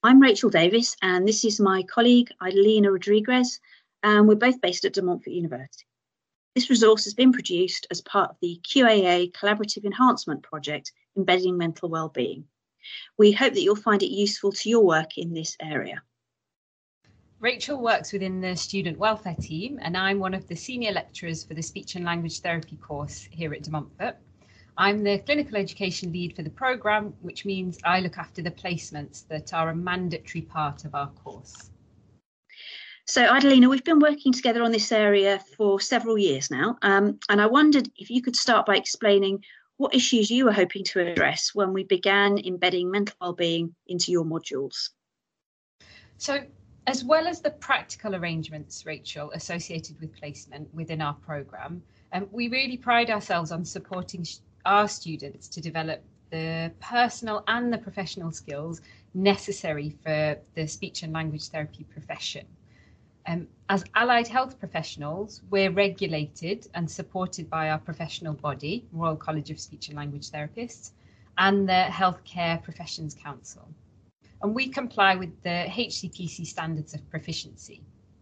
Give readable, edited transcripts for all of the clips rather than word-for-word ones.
I'm Rachel Davis, and this is my colleague, Adelina Rodriguez, and we're both based at De Montfort University. This resource has been produced as part of the QAA Collaborative Enhancement Project, Embedding Mental Wellbeing. We hope that you'll find it useful to your work in this area. Rachel works within the student welfare team, and I'm one of the senior lecturers for the speech and language therapy course here at De Montfort. I'm the clinical education lead for the programme, which means I look after the placements that are a mandatory part of our course. So Adelina, we've been working together on this area for several years now, and I wondered if you could start by explaining what issues you were hoping to address when we began embedding mental wellbeing into your modules. So, as well as the practical arrangements, Rachel, associated with placement within our programme, we really pride ourselves on supporting our students to develop the personal and the professional skills necessary for the speech and language therapy profession. As allied health professionals, we're regulated and supported by our professional body, Royal College of Speech and Language Therapists, and the Healthcare Professions Council. And we comply with the HCPC standards of proficiency.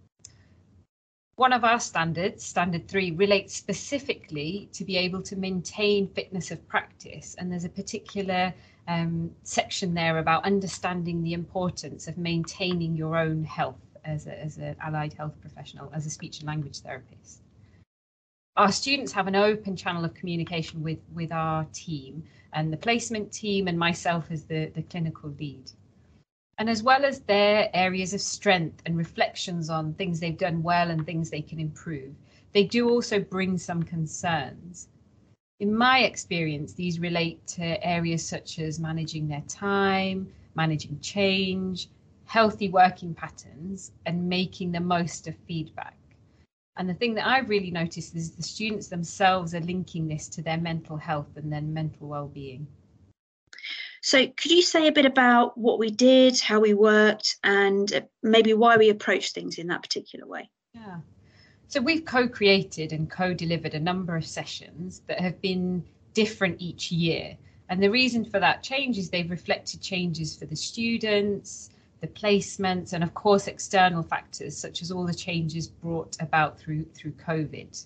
One of our standards, Standard 3, relates specifically to be able to maintain fitness of practice. And there's a particular section there about understanding the importance of maintaining your own health as an allied health professional, as a speech and language therapist. Our students have an open channel of communication with our team and the placement team and myself as the clinical lead. And as well as their areas of strength and reflections on things they've done well and things they can improve, they do also bring some concerns. In my experience, these relate to areas such as managing their time, managing change, healthy working patterns, and making the most of feedback. And the thing that I've really noticed is the students themselves are linking this to their mental health and their mental well-being. So could you say a bit about what we did, how we worked, and maybe why we approached things in that particular way? Yeah. So we've co-created and co-delivered a number of sessions that have been different each year. And the reason for that change is they've reflected changes for the students, the placements, and of course external factors such as all the changes brought about through COVID.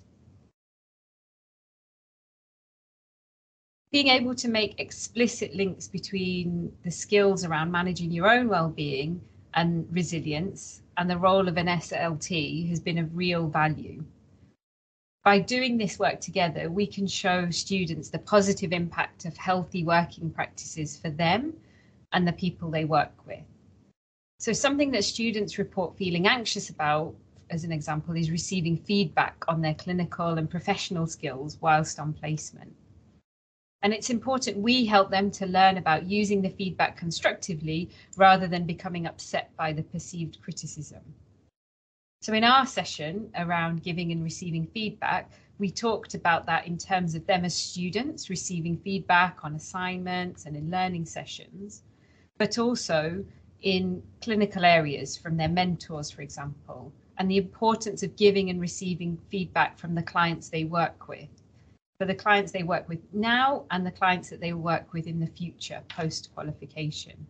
Being able to make explicit links between the skills around managing your own well-being and resilience and the role of an SLT has been of real value. By doing this work together, we can show students the positive impact of healthy working practices for them and the people they work with. So something that students report feeling anxious about, as an example, is receiving feedback on their clinical and professional skills whilst on placement. And it's important we help them to learn about using the feedback constructively rather than becoming upset by the perceived criticism. So in our session around giving and receiving feedback, we talked about that in terms of them as students receiving feedback on assignments and in learning sessions, but also in clinical areas from their mentors, for example, and the importance of giving and receiving feedback from the clients they work with, for the clients they work with now and the clients that they work with in the future post-qualification.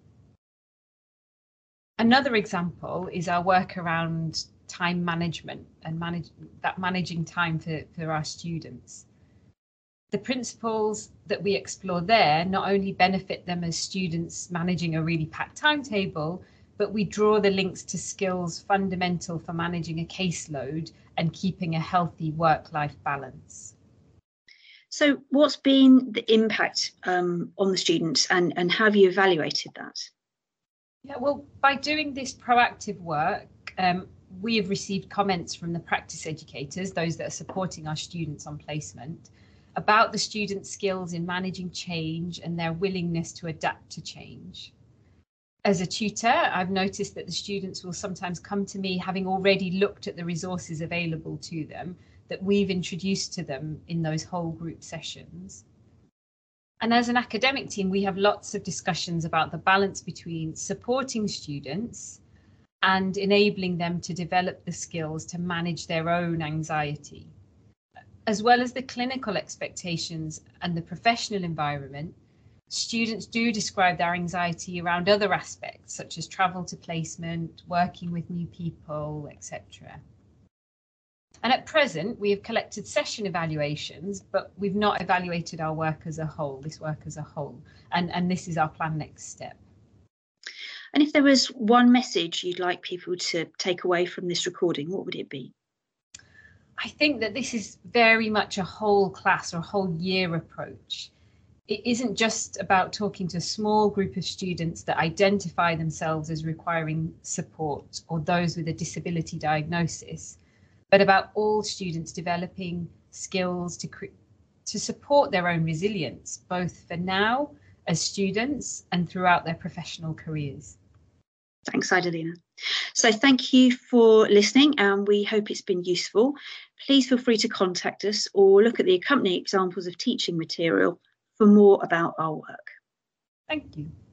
Another example is our work around time management and managing time for our students. The principles that we explore there not only benefit them as students managing a really packed timetable, but we draw the links to skills fundamental for managing a caseload and keeping a healthy work-life balance. So what's been the impact on the students and how have you evaluated that? Yeah, well, by doing this proactive work, we have received comments from the practice educators, those that are supporting our students on placement, about the students' skills in managing change and their willingness to adapt to change. As a tutor, I've noticed that the students will sometimes come to me having already looked at the resources available to them that we've introduced to them in those whole group sessions. And as an academic team, we have lots of discussions about the balance between supporting students and enabling them to develop the skills to manage their own anxiety. As well as the clinical expectations and the professional environment, students do describe their anxiety around other aspects, such as travel to placement, working with new people, etc. And at present, we have collected session evaluations, but we've not evaluated our work as a whole, this work as a whole. And this is our plan next step. And if there was one message you'd like people to take away from this recording, what would it be? I think that this is very much a whole class or a whole year approach. It isn't just about talking to a small group of students that identify themselves as requiring support or those with a disability diagnosis, but about all students developing skills to support their own resilience, both for now as students and throughout their professional careers. Thanks, Idalina. So thank you for listening, and we hope it's been useful. Please feel free to contact us or look at the accompanying examples of teaching material for more about our work. Thank you.